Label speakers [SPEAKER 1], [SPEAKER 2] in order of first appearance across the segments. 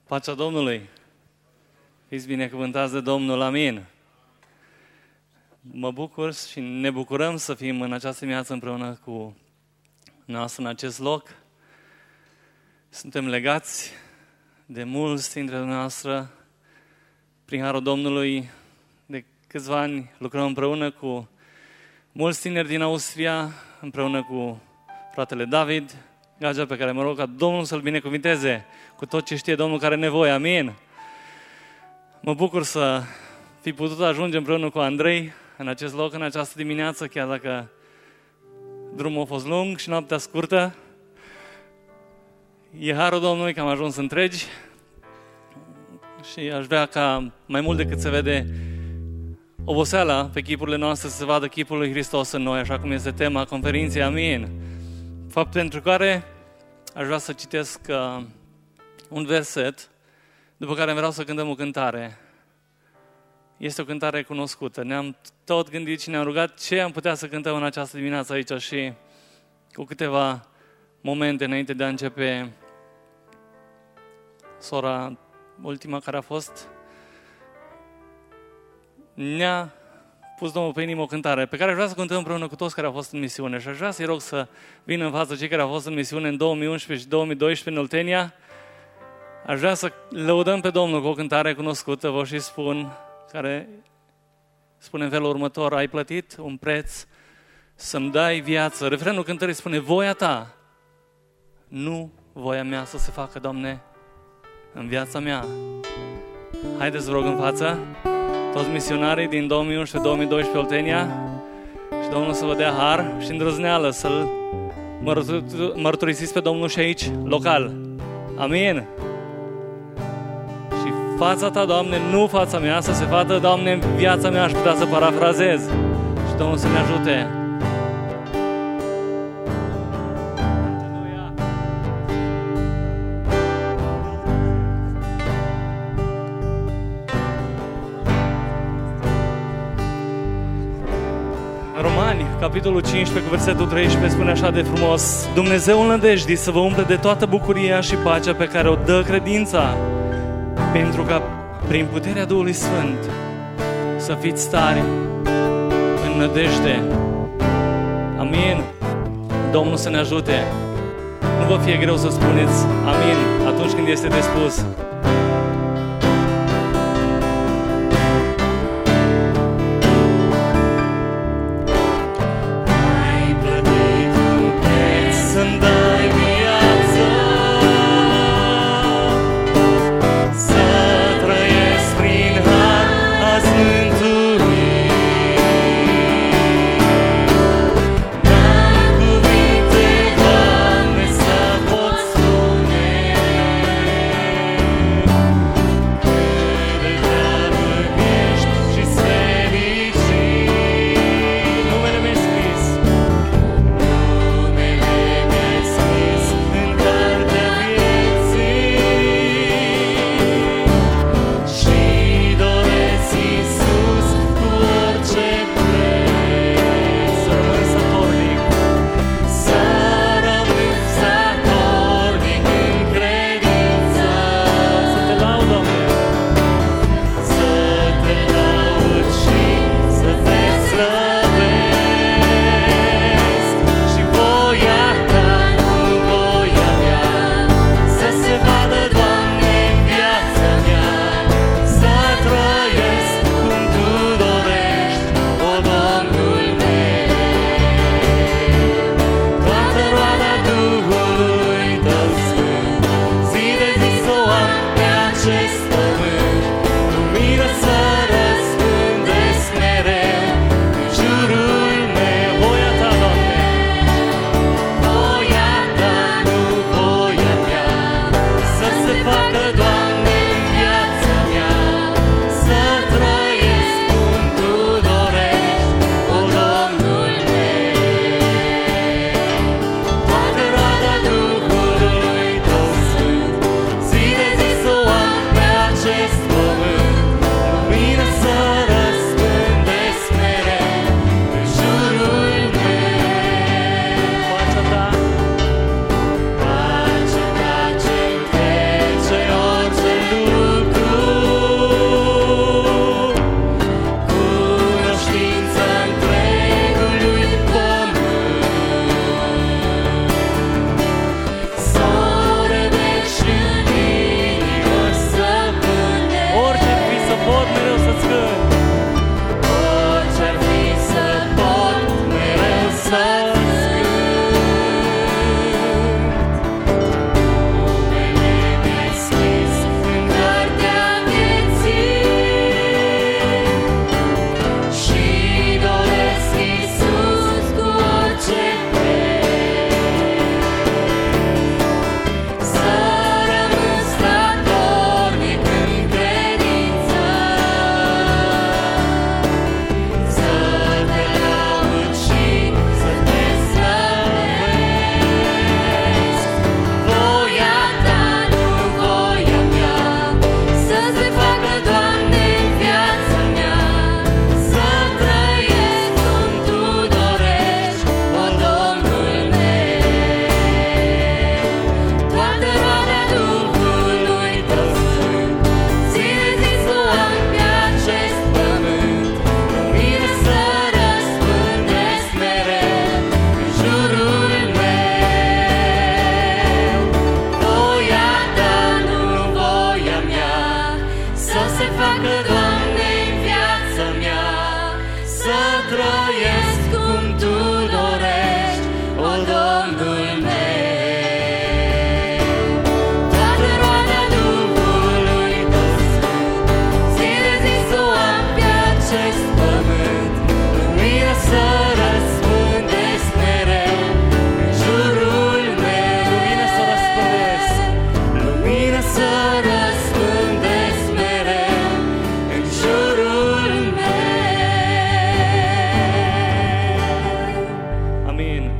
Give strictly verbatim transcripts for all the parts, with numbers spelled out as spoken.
[SPEAKER 1] Pacea Domnului! Fiți binecuvântați de Domnul, amin! Mă bucur și ne bucurăm să fim în această dimineață împreună cu noastră în acest loc. Suntem legați de mulți dintre dumneavoastră. Prin harul Domnului, de câțiva ani lucrăm împreună cu mulți tineri din Austria, împreună cu fratele David Gagea, pe care mă rog ca Domnul să-l binecuvinteze cu tot ce știe Domnul care are nevoie. Amin! Mă bucur să fi putut ajunge împreună cu Andrei în acest loc, în această dimineață, chiar dacă drumul a fost lung și noaptea scurtă. E harul Domnului că am ajuns întregi și aș vrea ca mai mult decât se vede oboseala pe chipurile noastre, să se vadă chipul lui Hristos în noi, așa cum este tema conferinței. Amin! Fapt pentru care aș vrea să citesc uh, un verset, după care vreau să cântăm o cântare. Este o cântare cunoscută. Ne-am tot gândit și ne-am rugat ce am putea să cântăm în această dimineață aici și cu câteva momente înainte de a începe, sora ultima care a fost, ne-a pus Domnul pe inimă o cântare pe care aș vrea să cântăm împreună cu toți care au fost în misiune. Și aș vrea să-i rog să vină în față cei care au fost în misiune în două mii unsprezece și două mii doisprezece în Oltenia. Aș vrea să lăudăm pe Domnul cu o cântare cunoscută, vă și spun, care spune în felul următor: ai plătit un preț să-mi dai viață. Refrenul cântării spune: voia ta, nu voia mea să se facă, Doamne, în viața mea. Haideți, vă rog, în față toți misionarii din două mii unsprezece două mii doisprezece Oltenia și Domnul să vă dea har și îndrăzneală să-L mărturisiți pe Domnul și aici, local. Amin! Și fața ta, Doamne, nu fața mea, să se facă, Doamne, în viața mea, aș putea să parafrazez. Și Domnul să ne ajute. Capitolul cincisprezece, cu versetul treisprezece, spune așa de frumos: Dumnezeul nădejdii să vă umple de toată bucuria și pacea pe care o dă credința, pentru ca prin puterea Duhului Sfânt să fiți tari în nădejde. Amin. Domnul să ne ajute. Nu vă fie greu să spuneți amin atunci când este de spus.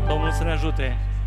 [SPEAKER 1] Domnul să ne ajute.